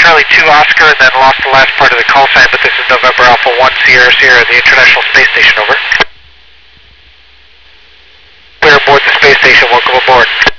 Charlie 2 Oscar, and then lost the last part of the call sign, but this is November Alpha 1 Sierra Sierra, the International Space Station, over. Clear aboard the space station, welcome aboard.